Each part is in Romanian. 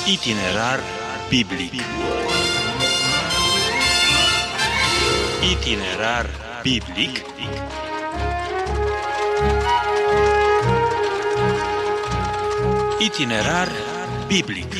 Itinerar biblic. Itinerar biblic. Itinerar biblic.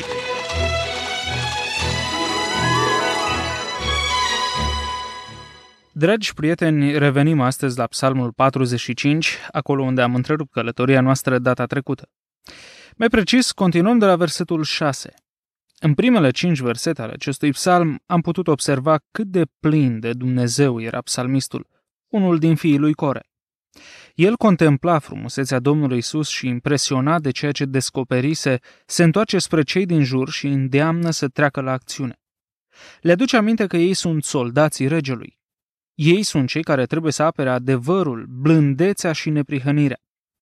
Dragi prieteni, revenim astăzi la Psalmul 45, acolo unde am întrerupt călătoria noastră data trecută. Mai precis, continuăm de la versetul 6. În primele 5 versete ale acestui psalm am putut observa cât de plin de Dumnezeu era psalmistul, unul din fiii lui Core. El contempla frumusețea Domnului Iisus și, impresionat de ceea ce descoperise, se întoarce spre cei din jur și îndeamnă să treacă la acțiune. Le aduce aminte că ei sunt soldații regelui. Ei sunt cei care trebuie să apere adevărul, blândețea și neprihănirea.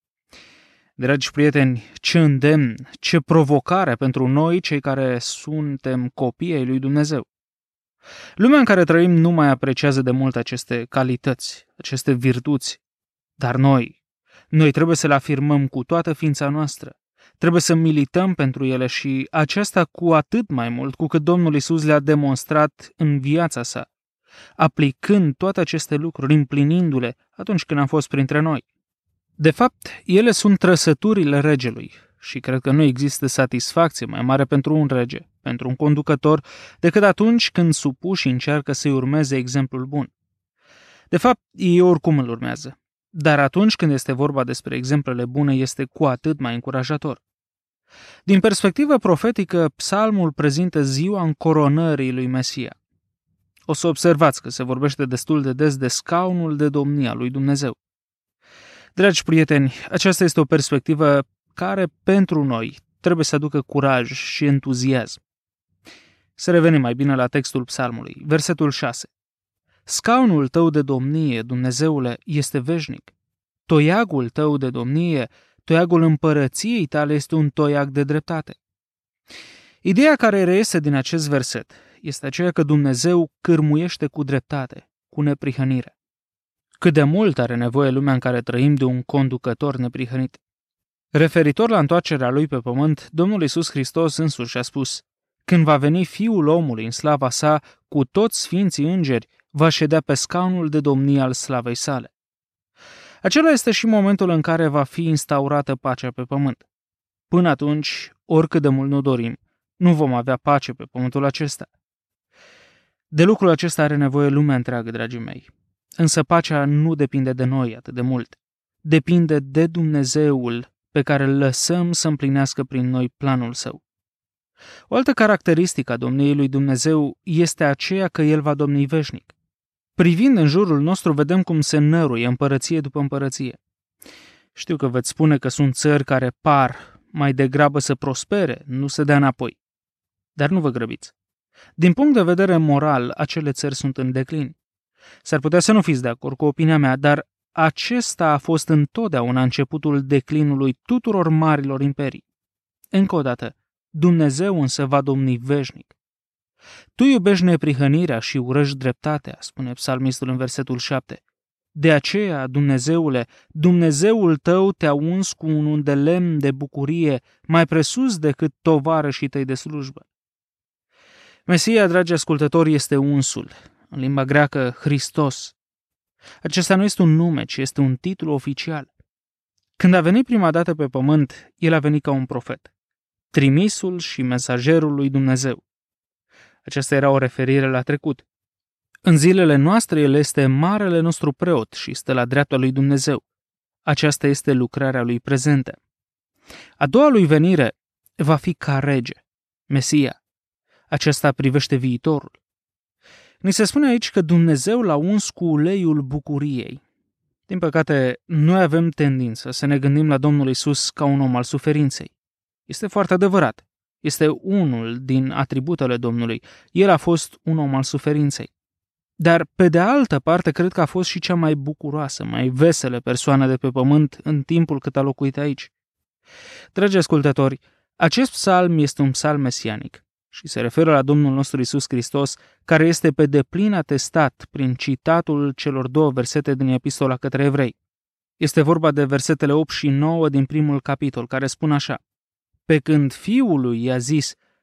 Dragi prieteni, ce îndemn, ce provocare pentru noi, cei care suntem copii ai lui Dumnezeu. Lumea în care trăim nu mai apreciază de mult aceste calități, aceste virtuți, dar noi trebuie să le afirmăm cu toată ființa noastră. Trebuie să milităm pentru ele și aceasta cu atât mai mult cu cât Domnul Iisus le-a demonstrat în viața sa, aplicând toate aceste lucruri, împlinindu-le atunci când am fost printre noi. De fapt, ele sunt trăsăturile regelui și cred că nu există satisfacție mai mare pentru un rege, pentru un conducător, decât atunci când supușii încearcă să-i urmeze exemplul bun. De fapt, ei oricum îl urmează, dar atunci când este vorba despre exemplele bune, este cu atât mai încurajator. Din perspectivă profetică, psalmul prezintă ziua încoronării lui Mesia. O să observați că se vorbește destul de des de scaunul de domnie al lui Dumnezeu. Dragi prieteni, aceasta este o perspectivă care, pentru noi, trebuie să aducă curaj și entuziasm. Să revenim mai bine la textul psalmului, versetul 6. Scaunul tău de domnie, Dumnezeule, este veșnic. Toiagul tău de domnie, toiagul împărăției tale este un toiag de dreptate. Ideea care reiese din acest verset este aceea că Dumnezeu cârmuiește cu dreptate, cu neprihănire. Cât de mult are nevoie lumea în care trăim de un conducător neprihănit. Referitor la întoarcerea lui pe pământ, Domnul Iisus Hristos însuși a spus: când va veni Fiul omului în slava sa, cu toți sfinții îngeri, va ședea pe scaunul de domnie al slavei sale. Acela este și momentul în care va fi instaurată pacea pe pământ. Până atunci, oricât de mult nu dorim, nu vom avea pace pe pământul acesta. De lucrul acesta are nevoie lumea întreagă, dragii mei. Însă pacea nu depinde de noi atât de mult. Depinde de Dumnezeul pe care îl lăsăm să împlinească prin noi planul său. O altă caracteristică a domniei lui Dumnezeu este aceea că El va domni veșnic. Privind în jurul nostru, vedem cum se năruie împărăție după împărăție. Știu că veți spune că sunt țări care par mai degrabă să prospere, nu să dea înapoi. Dar nu vă grăbiți. Din punct de vedere moral, acele țări sunt în declin. S-ar putea să nu fiți de acord cu opinia mea, dar acesta a fost întotdeauna începutul declinului tuturor marilor imperii. Încă o dată, Dumnezeu însă va domni veșnic. Tu iubești neprihănirea și urăști dreptatea, spune psalmistul în versetul 7. De aceea, Dumnezeule, Dumnezeul tău te-a uns cu un unt de lemn de bucurie, mai presus decât tovarășii tăi de slujbă. Mesia, dragi ascultători, este unsul. În limba greacă, Hristos. Acesta nu este un nume, ci este un titlu oficial. Când a venit prima dată pe pământ, el a venit ca un profet, trimisul și mesagerul lui Dumnezeu. Aceasta era o referire la trecut. În zilele noastre, el este marele nostru preot și stă la dreapta lui Dumnezeu. Aceasta este lucrarea lui prezentă. A doua lui venire va fi ca rege, Mesia. Aceasta privește viitorul. Ni se spune aici că Dumnezeu l-a uns cu uleiul bucuriei. Din păcate, noi avem tendință să ne gândim la Domnul Iisus ca un om al suferinței. Este foarte adevărat. Este unul din atributele Domnului. El a fost un om al suferinței. Dar, pe de altă parte, cred că a fost și cea mai bucuroasă, mai veselă persoană de pe pământ în timpul cât a locuit aici. Dragi ascultători, acest psalm este un psalm mesianic și se referă la Domnul nostru Iisus Hristos, care este pe deplin atestat prin citatul celor 2 versete din Epistola către Evrei. Este vorba de versetele 8 și 9 din primul capitol, care spun așa: Pe când Fiul lui i-a zis,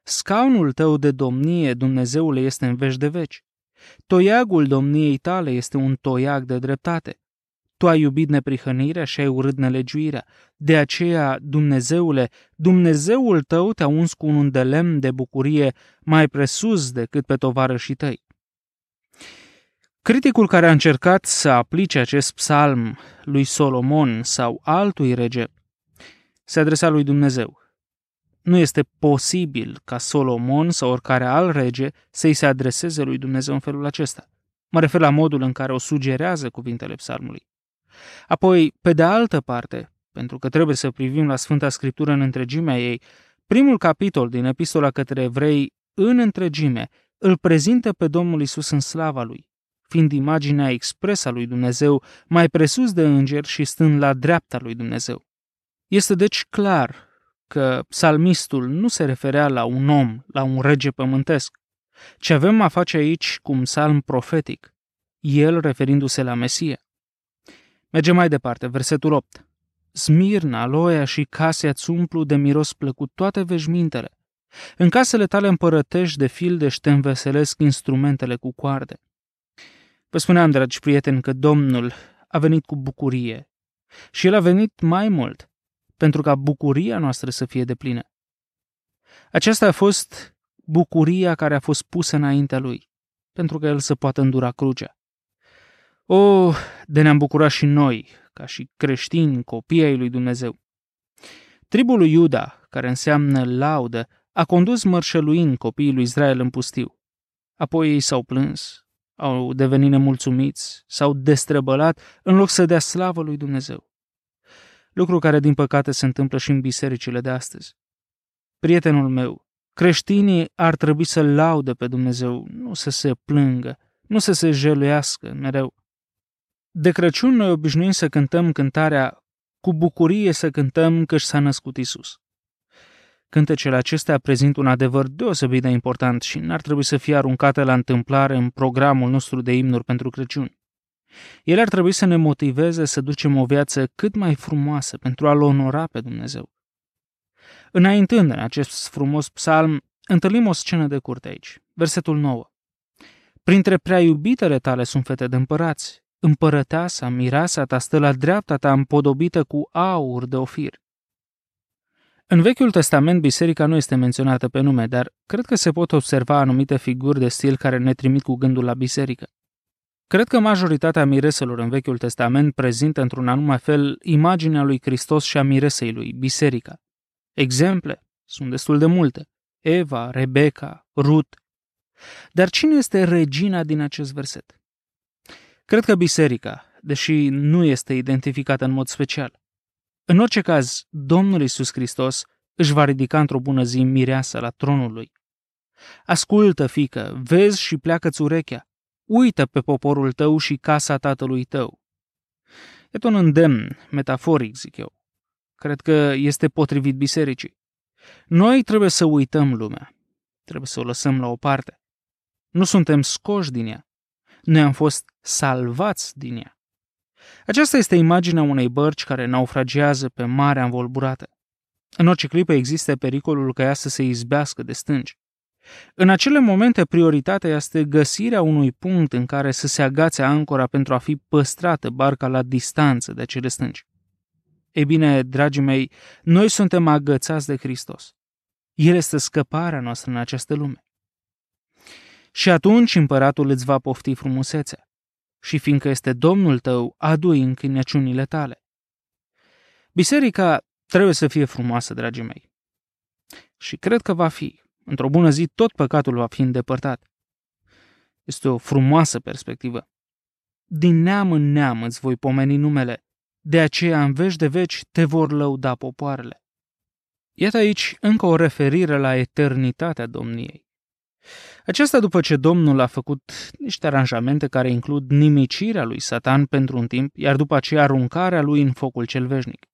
Scaunul tău de domnie, Dumnezeule, este în veci de veci. Toiagul domniei tale este un toiag de dreptate. Tu ai iubit neprihănirea și ai urât nelegiuirea. De aceea, Dumnezeule, Dumnezeul tău te-a uns cu un de lemn de bucurie mai presus decât pe tovarășii tăi. Criticul care a încercat să aplice acest psalm lui Solomon sau altui rege se adresa lui Dumnezeu. Nu este posibil ca Solomon sau oricare alt rege să-i se adreseze lui Dumnezeu în felul acesta. Mă refer la modul în care o sugerează cuvintele psalmului. Apoi, pe de altă parte, pentru că trebuie să privim la Sfânta Scriptură în întregimea ei, primul capitol din Epistola către Evrei, în întregime, îl prezintă pe Domnul Iisus în slava lui, fiind imaginea expresă a lui Dumnezeu, mai presus de îngeri și stând la dreapta lui Dumnezeu. Este deci clar că psalmistul nu se referea la un om, la un rege pământesc, ci avem a face aici cu un psalm profetic, el referindu-se la Mesia. Mergem mai departe, versetul 8. Smirna, Loia și Casia-ți umplu de miros plăcut toate veșmintele. În casele tale împărătești de fildeș te înveselesc instrumentele cu coarde. Vă spuneam, dragi prieteni, că Domnul a venit cu bucurie și El a venit mai mult pentru ca bucuria noastră să fie deplină. Aceasta a fost bucuria care a fost pusă înaintea Lui, pentru că El să poată îndura crucea. De ne-am bucurat și noi, ca și creștini, copii ai lui Dumnezeu. Tribul lui Iuda, care înseamnă laudă, a condus mărșăluind copiii lui Israel în pustiu. Apoi ei s-au plâns, au devenit nemulțumiți, s-au destrăbălat în loc să dea slavă lui Dumnezeu. Lucru care, din păcate, se întâmplă și în bisericile de astăzi. Prietenul meu, creștinii ar trebui să laude pe Dumnezeu, nu să se plângă, nu să se jeluiască mereu. De Crăciun noi obișnuim să cântăm cântarea cu bucurie să cântăm că s-a născut Iisus. Cântecele acestea prezintă un adevăr deosebit de important și n-ar trebui să fie aruncate la întâmplare în programul nostru de imnuri pentru Crăciun. Ele ar trebui să ne motiveze să ducem o viață cât mai frumoasă pentru a-L onora pe Dumnezeu. Înaintând în acest frumos psalm, întâlnim o scenă de curte aici. Versetul 9. Printre prea iubitele tale sunt fete de împărați. Împărăteasa, mireasa ta stă la dreapta ta împodobită cu aur de Ofir. În Vechiul Testament, biserica nu este menționată pe nume, dar cred că se pot observa anumite figuri de stil care ne trimit cu gândul la biserică. Cred că majoritatea mireselor în Vechiul Testament prezintă într-un anume fel imaginea lui Hristos și a miresei lui, biserica. Exemple sunt destul de multe. Eva, Rebecca, Rut. Dar cine este regina din acest verset? Cred că biserica, deși nu este identificată în mod special. În orice caz, Domnul Iisus Hristos își va ridica într-o bună zi mireasa la tronul lui. Ascultă, fiică, vezi și pleacă-ți urechea. Uită pe poporul tău și casa tatălui tău. Iată un îndemn, metaforic, zic eu. Cred că este potrivit bisericii. Noi trebuie să uităm lumea. Trebuie să o lăsăm la o parte. Nu suntem scoși din ea. Noi am fost salvați din ea. Aceasta este imaginea unei bărci care naufragiază pe marea învolburată. În orice clipă există pericolul ca ea să se izbească de stânci. În acele momente, prioritatea este găsirea unui punct în care să se agațe ancora pentru a fi păstrată barca la distanță de acele stânci. Ei bine, dragii mei, noi suntem agățați de Hristos. El este scăparea noastră în această lume. Și atunci împăratul îți va pofti frumusețea. Și fiindcă este Domnul tău, adu-i închinăciunile tale. Biserica trebuie să fie frumoasă, dragii mei. Și cred că va fi. Într-o bună zi, tot păcatul va fi îndepărtat. Este o frumoasă perspectivă. Din neam în neam îți voi pomeni numele, de aceea în veci de veci te vor lăuda popoarele. Iată aici încă o referire la eternitatea domniei. Aceasta după ce Domnul a făcut niște aranjamente care includ nimicirea lui Satan pentru un timp, iar după aceea aruncarea lui în focul cel veșnic.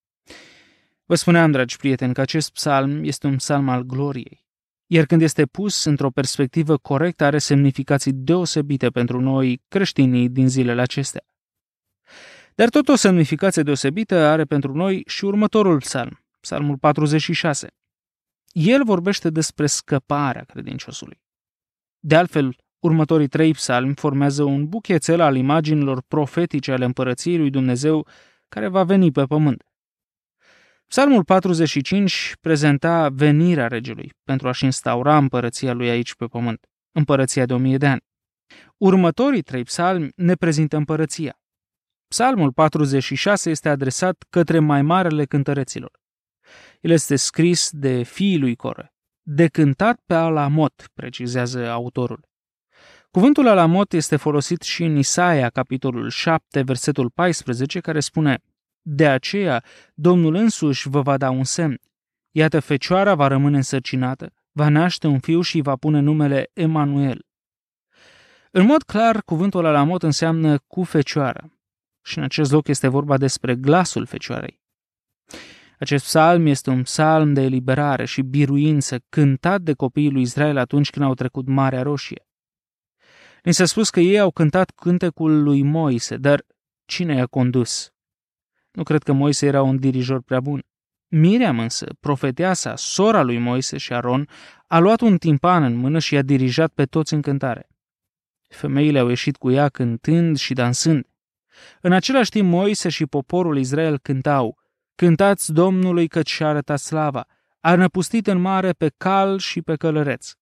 Vă spuneam, dragi prieteni, că acest psalm este un psalm al gloriei, iar când este pus într-o perspectivă corectă are semnificații deosebite pentru noi creștinii din zilele acestea. Dar tot o semnificație deosebită are pentru noi și următorul psalm, psalmul 46. El vorbește despre scăparea credinciosului. De altfel, următorii 3 psalmi formează un buchețel al imaginilor profetice ale împărăției lui Dumnezeu care va veni pe pământ. Psalmul 45 prezenta venirea regelui pentru a-și instaura împărăția lui aici pe pământ, împărăția de 1000 de ani. Următorii 3 psalmi ne prezintă împărăția. Psalmul 46 este adresat către mai marele cântăreților. El este scris de fiii lui Core, de cântat pe Alamot, precizează autorul. Cuvântul Alamot este folosit și în Isaia, capitolul 7, versetul 14, care spune: de aceea, Domnul însuși vă va da un semn. Iată, fecioara va rămâne însărcinată, va naște un fiu și va pune numele Emanuel. În mod clar, cuvântul Alamot înseamnă cu fecioara. Și în acest loc este vorba despre glasul fecioarei. Acest psalm este un psalm de eliberare și biruință cântat de copiii lui Israel atunci când au trecut Marea Roșie. Ni s-a spus că ei au cântat cântecul lui Moise, dar cine i-a condus? Nu cred că Moise era un dirijor prea bun. Miriam însă, profeteasa, sora lui Moise și Aron, a luat un timpan în mână și i-a dirijat pe toți în cântare. Femeile au ieșit cu ea cântând și dansând. În același timp, Moise și poporul Israel cântau: cântați Domnului căci și-a arătat slava, a năpustit în mare pe cal și pe călăreț.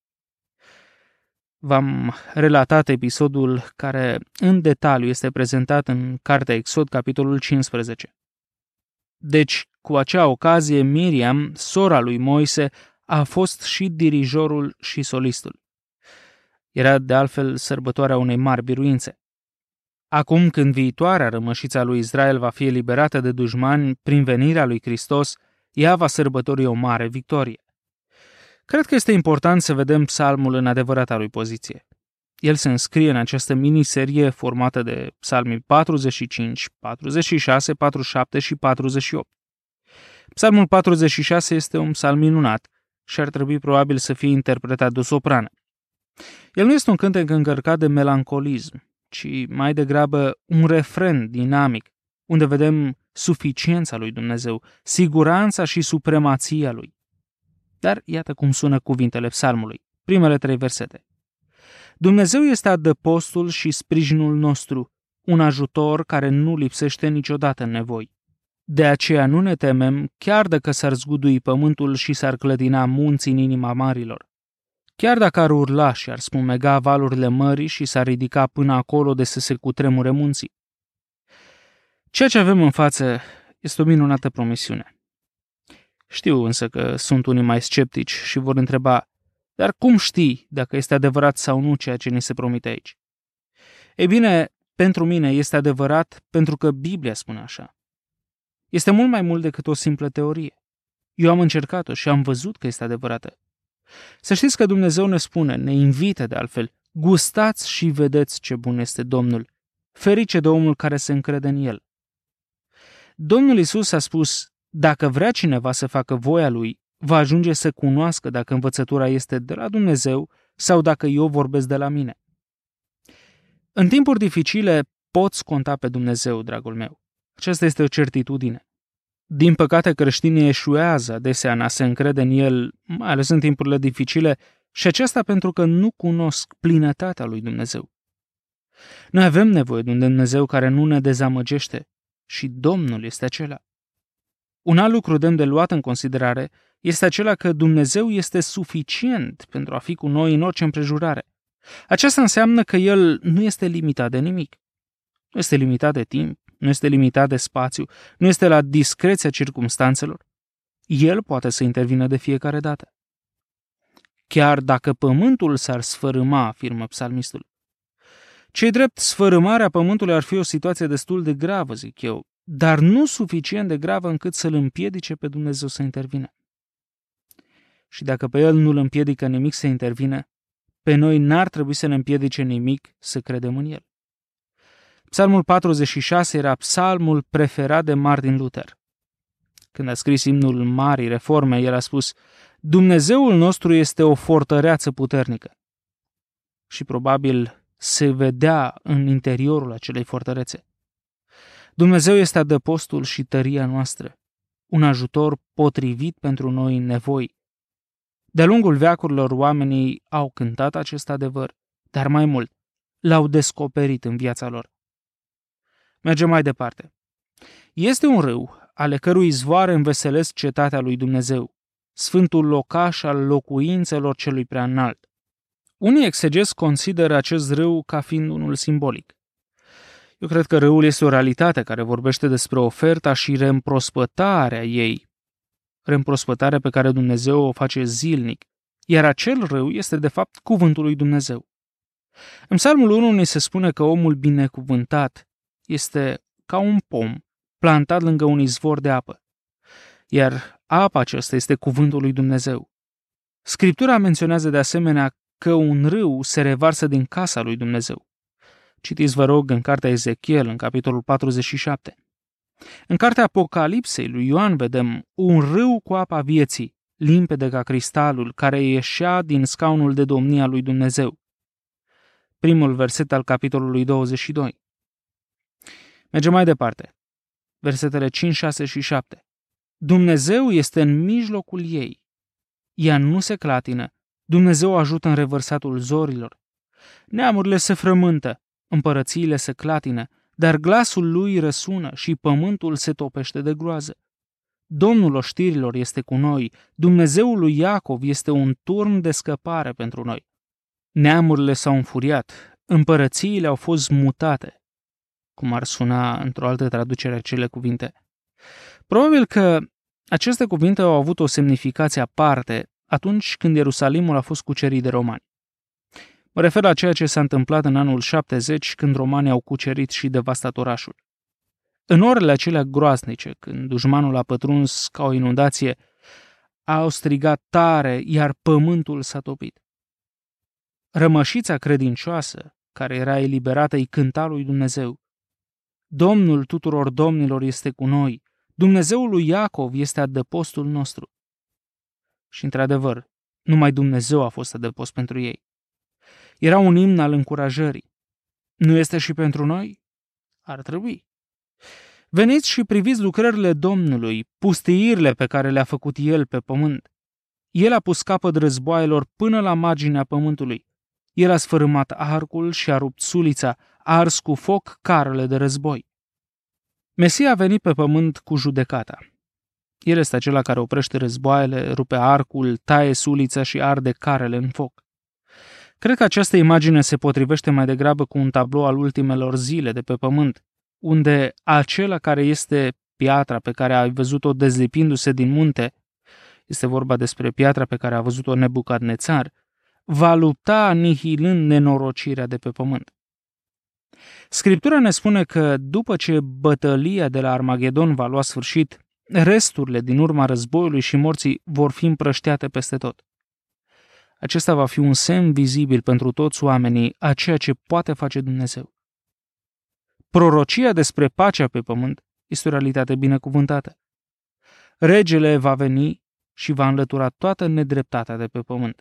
V-am relatat episodul care în detaliu este prezentat în Cartea Exod, capitolul 15. Deci, cu acea ocazie, Miriam, sora lui Moise, a fost și dirijorul și solistul. Era de altfel sărbătoarea unei mari biruințe. Acum când viitoarea rămășița lui Israel va fi eliberată de dușmani prin venirea lui Hristos, ea va sărbători o mare victorie. Cred că este important să vedem psalmul în adevărata lui poziție. El se înscrie în această miniserie formată de psalmii 45, 46, 47 și 48. Psalmul 46 este un psalm minunat și ar trebui probabil să fie interpretat de o soprană. El nu este un cântec încărcat de melancolism, ci mai degrabă un refren dinamic, unde vedem suficiența lui Dumnezeu, siguranța și supremația lui. Dar iată cum sună cuvintele psalmului, primele 3 versete. Dumnezeu este adăpostul și sprijinul nostru, un ajutor care nu lipsește niciodată în nevoi. De aceea nu ne temem, chiar dacă s-ar zgudui pământul și s-ar clătina munții în inima marilor. Chiar dacă ar urla și ar spumega valurile mării și s-ar ridica până acolo de să se cutremure munții. Ceea ce avem în față este o minunată promisiune. Știu însă că sunt unii mai sceptici și vor întreba: dar cum știi dacă este adevărat sau nu ceea ce ni se promite aici? Ei bine, pentru mine este adevărat pentru că Biblia spune așa. Este mult mai mult decât o simplă teorie. Eu am încercat-o și am văzut că este adevărată. Să știți că Dumnezeu ne spune, ne invită de altfel: gustați și vedeți ce bun este Domnul. Ferice de omul care se încrede în El. Domnul Iisus a spus: dacă vrea cineva să facă voia Lui, va ajunge să cunoască dacă învățătura este de la Dumnezeu sau dacă eu vorbesc de la mine. În timpuri dificile poți conta pe Dumnezeu, dragul meu. Aceasta este o certitudine. Din păcate, creștinii eșuează adesea în a se încrede în El, mai ales în timpurile dificile, și aceasta pentru că nu cunosc plinătatea lui Dumnezeu. Noi avem nevoie de un Dumnezeu care nu ne dezamăgește și Domnul este acela. Un alt lucru demn de luat în considerare este acela că Dumnezeu este suficient pentru a fi cu noi în orice împrejurare. Aceasta înseamnă că El nu este limitat de nimic. Nu este limitat de timp, nu este limitat de spațiu, nu este la discreția circumstanțelor. El poate să intervină de fiecare dată. Chiar dacă pământul s-ar sfărâma, afirmă psalmistul. Ce-i drept, sfărâmarea pământului ar fi o situație destul de gravă, zic eu, dar nu suficient de gravă încât să-L împiedice pe Dumnezeu să intervină. Și dacă pe El nu-L împiedică nimic să intervină, pe noi n-ar trebui să ne împiedice nimic să credem în El. Psalmul 46 era psalmul preferat de Martin Luther. Când a scris imnul Marii Reforme, el a spus: Dumnezeul nostru este o fortăreață puternică. Și probabil se vedea în interiorul acelei fortărețe. Dumnezeu este adăpostul și tăria noastră, un ajutor potrivit pentru noi în nevoi. De-a lungul veacurilor, oamenii au cântat acest adevăr, dar mai mult, l-au descoperit în viața lor. Mergem mai departe. Este un râu, ale cărui izvoare înveselesc cetatea lui Dumnezeu, sfântul locaș al locuințelor celui prea înalt. Unii exegezi consideră acest râu ca fiind unul simbolic. Eu cred că râul este o realitate care vorbește despre oferta și reîmprospătarea ei, reîmprospătarea pe care Dumnezeu o face zilnic, iar acel râu este de fapt cuvântul lui Dumnezeu. În Psalmul 1 ni se spune că omul binecuvântat este ca un pom plantat lângă un izvor de apă, iar apa aceasta este cuvântul lui Dumnezeu. Scriptura menționează de asemenea că un râu se revarsă din casa lui Dumnezeu. Citiți, vă rog, în cartea Ezechiel, în capitolul 47. În cartea Apocalipsei lui Ioan vedem un râu cu apa vieții, limpede ca cristalul, care ieșea din scaunul de domnie al lui Dumnezeu. Primul verset al capitolului 22. Mergem mai departe. Versetele 5, 6 și 7. Dumnezeu este în mijlocul ei. Ea nu se clatină. Dumnezeu ajută în revărsatul zorilor. Neamurile se frământă, împărățiile se clatină, dar glasul lui răsună și pământul se topește de groază. Domnul oștirilor este cu noi, Dumnezeul lui Iacov este un turn de scăpare pentru noi. Neamurile s-au înfuriat, împărățiile au fost mutate, cum ar suna într-o altă traducere acele cuvinte. Probabil că aceste cuvinte au avut o semnificație aparte atunci când Ierusalimul a fost cucerit de romani. Mă refer la ceea ce s-a întâmplat în anul 70, când romanii au cucerit și devastat orașul. În orele acelea groaznice, când dușmanul a pătruns ca o inundație, au strigat tare, iar pământul s-a topit. Rămășița credincioasă, care era eliberată, îi cânta lui Dumnezeu. Domnul tuturor domnilor este cu noi, Dumnezeul lui Iacov este adăpostul nostru. Și într-adevăr, numai Dumnezeu a fost adăpost pentru ei. Era un imn al încurajării. Nu este și pentru noi? Ar trebui. Veniți și priviți lucrările Domnului, pustiirile pe care le-a făcut El pe pământ. El a pus capăt războaielor până la marginea pământului. El a sfărâmat arcul și a rupt sulița, a ars cu foc carele de război. Mesia a venit pe pământ cu judecata. El este acela care oprește războaiele, rupe arcul, taie sulița și arde carele în foc. Cred că această imagine se potrivește mai degrabă cu un tablou al ultimelor zile de pe pământ, unde acela care este piatra pe care ai văzut-o dezlipindu-se din munte, este vorba despre piatra pe care a văzut-o Nebucadnețar, va lupta anihilând nenorocirea de pe pământ. Scriptura ne spune că după ce bătălia de la Armagedon va lua sfârșit, resturile din urma războiului și morții vor fi împrăștiate peste tot. Acesta va fi un semn vizibil pentru toți oamenii a ceea ce poate face Dumnezeu. Prorocia despre pacea pe pământ este o realitate binecuvântată. Regele va veni și va înlătura toată nedreptatea de pe pământ.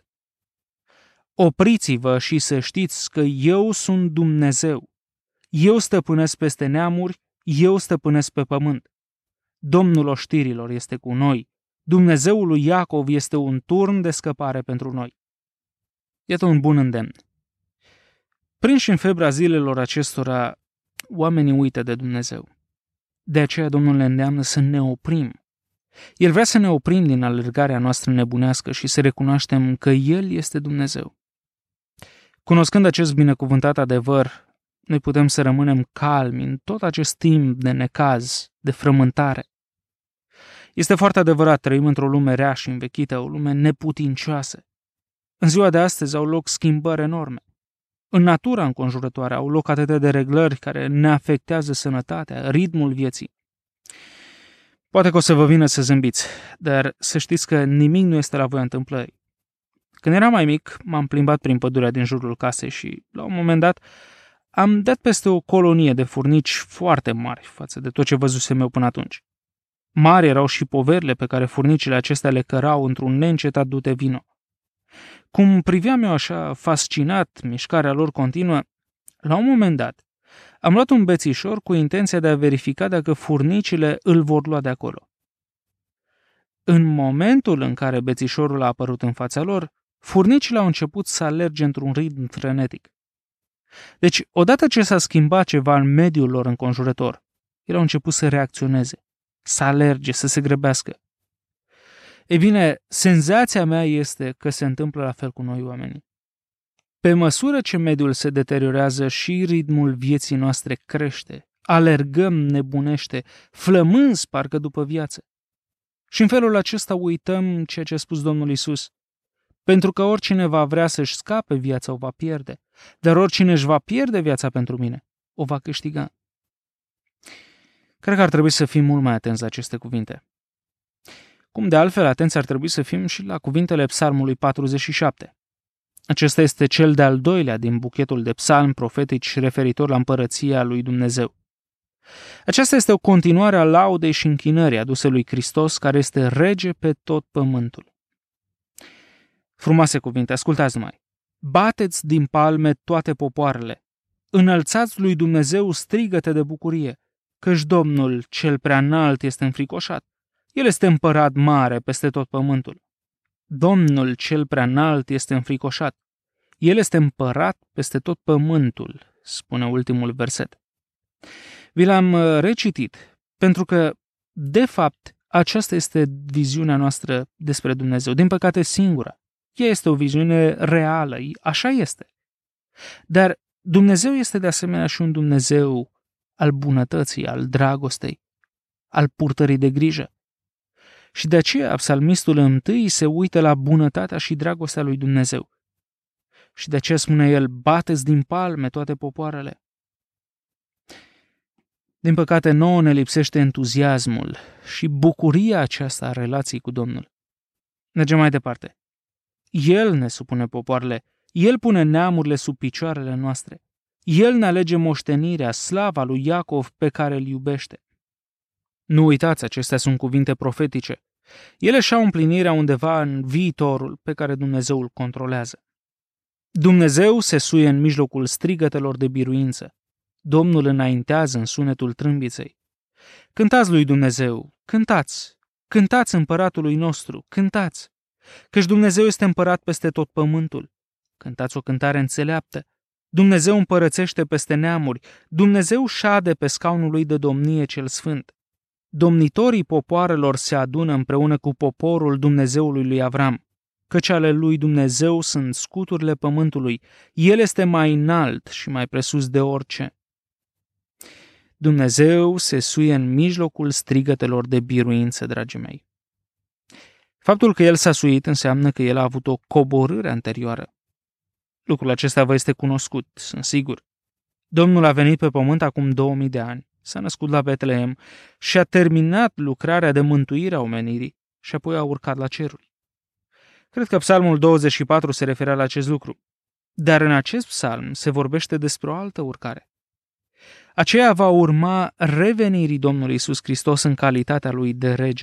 Opriți-vă și să știți că eu sunt Dumnezeu. Eu stăpânesc peste neamuri, eu stăpânesc pe pământ. Domnul oștirilor este cu noi. Dumnezeul lui Iacov este un turn de scăpare pentru noi. Iată un bun îndemn. Prinși în febra zilelor acestora, oamenii uită de Dumnezeu. De aceea Domnul ne îndeamnă să ne oprim. El vrea să ne oprim din alergarea noastră nebunească și să recunoaștem că El este Dumnezeu. Cunoscând acest binecuvântat adevăr, noi putem să rămânem calmi în tot acest timp de necaz, de frământare. Este foarte adevărat, trăim într-o lume rea și învechită, o lume neputincioasă. În ziua de astăzi au loc schimbări enorme. În natura înconjurătoare au loc atâtea dereglări care ne afectează sănătatea, ritmul vieții. Poate că o să vă vină să zâmbiți, dar să știți că nimic nu este la voia întâmplării. Când eram mai mic, m-am plimbat prin pădurea din jurul casei și, la un moment dat, am dat peste o colonie de furnici foarte mari față de tot ce văzusem eu până atunci. Mari erau și poverile pe care furnicile acestea le cărau într-un neîncetat dute vino. Cum priveam eu așa, fascinat, mișcarea lor continuă, la un moment dat, am luat un bețișor cu intenția de a verifica dacă furnicile îl vor lua de acolo. în momentul în care bețișorul a apărut în fața lor, furnicile au început să alerge într-un ritm frenetic. Deci, odată ce s-a schimbat ceva în mediul lor înconjurător, ele au început să reacționeze, să alerge, să se grăbească. Ei bine, senzația mea este că se întâmplă la fel cu noi oamenii. Pe măsură ce mediul se deteriorează și ritmul vieții noastre crește, alergăm nebunește, flămânzi parcă după viață. Și în felul acesta uităm ceea ce a spus Domnul Iisus. Pentru că oricine va vrea să-și scape viața o va pierde, dar oricine își va pierde viața pentru mine, o va câștiga. Cred că ar trebui să fim mult mai atenți la aceste cuvinte. Cum de altfel atenți ar trebui să fim și la cuvintele Psalmului 47. Acesta este cel de-al doilea din buchetul de psalmi profetici referitor la împărăția lui Dumnezeu. Aceasta este o continuare a laudei și închinării aduse lui Hristos, care este rege pe tot pământul. Frumoase cuvinte, ascultați numai. Bateți din palme toate popoarele, înălțați lui Dumnezeu strigăte de bucurie, căci Domnul cel prea înalt este înfricoșat. El este împărat mare peste tot pământul. Domnul cel prea înalt este înfricoșat. El este împărat peste tot pământul, spune ultimul verset. Vi l-am recitit, pentru că, de fapt, aceasta este viziunea noastră despre Dumnezeu. Din păcate, singura. Ea este o viziune reală, așa este. Dar Dumnezeu este de asemenea și un Dumnezeu al bunătății, al dragostei, al purtării de grijă. Și de aceea psalmistul întâi se uită la bunătatea și dragostea lui Dumnezeu. Și de aceea spune el, bateți din palme toate popoarele. Din păcate, nouă ne lipsește entuziasmul și bucuria aceasta a relației cu Domnul. Mergem mai departe. El ne supune popoarele, El pune neamurile sub picioarele noastre. El ne alege moștenirea, slava lui Iacov pe care îl iubește. Nu uitați, acestea sunt cuvinte profetice. Ele și-au împlinirea undeva în viitorul pe care Dumnezeu îl controlează. Dumnezeu se suie în mijlocul strigătelor de biruință. Domnul înaintează în sunetul trâmbiței. Cântați lui Dumnezeu, cântați, cântați împăratului nostru, cântați, căci Dumnezeu este împărat peste tot pământul. Cântați o cântare înțeleaptă. Dumnezeu împărățește peste neamuri, Dumnezeu șade pe scaunul lui de domnie cel sfânt. Domnitorii popoarelor se adună împreună cu poporul Dumnezeului lui Avram, căci ale lui Dumnezeu sunt scuturile pământului, El este mai înalt și mai presus de orice. Dumnezeu se suie în mijlocul strigătelor de biruință, dragii mei. Faptul că El s-a suit înseamnă că El a avut o coborâre anterioară. Lucrul acesta vă este cunoscut, sunt sigur. Domnul a venit pe pământ acum 2000 de ani, s-a născut la Betlehem și a terminat lucrarea de mântuire a omenirii și apoi a urcat la ceruri. Cred că Psalmul 24 se referea la acest lucru. Dar în acest psalm se vorbește despre o altă urcare. Aceea va urma revenirii Domnului Iisus Hristos în calitatea lui de rege.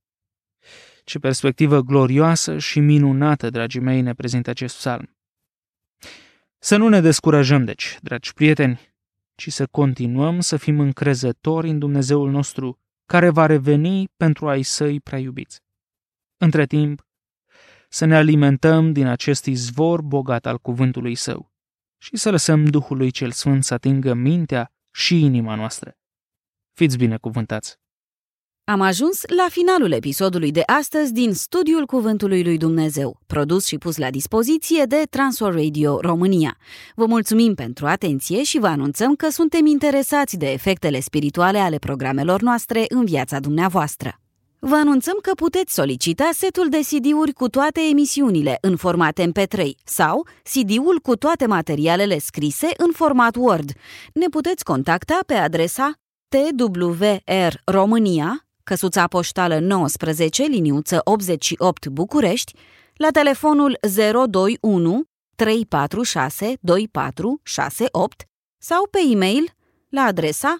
Ce perspectivă glorioasă și minunată, dragii mei, ne prezintă acest psalm. Să nu ne descurajăm, deci, dragi prieteni, ci să continuăm să fim încrezători în Dumnezeul nostru, care va reveni pentru a-i săi prea iubiți. Între timp, să ne alimentăm din acest izvor bogat al cuvântului Său și să lăsăm Duhului cel Sfânt să atingă mintea și inima noastră. Fiți binecuvântați! Am ajuns la finalul episodului de astăzi din Studiul Cuvântului lui Dumnezeu, produs și pus la dispoziție de Transworld Radio România. Vă mulțumim pentru atenție și vă anunțăm că suntem interesați de efectele spirituale ale programelor noastre în viața dumneavoastră. Vă anunțăm că puteți solicita setul de CD-uri cu toate emisiunile în format MP3 sau CD-ul cu toate materialele scrise în format Word. Ne puteți contacta pe adresa TWR România, căsuța poștală 19, liniuță 88 București, la telefonul 021 346 2468 sau pe e-mail la adresa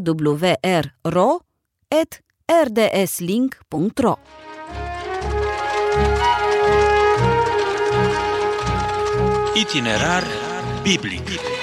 twrro@rdslink.ro. Itinerar biblic.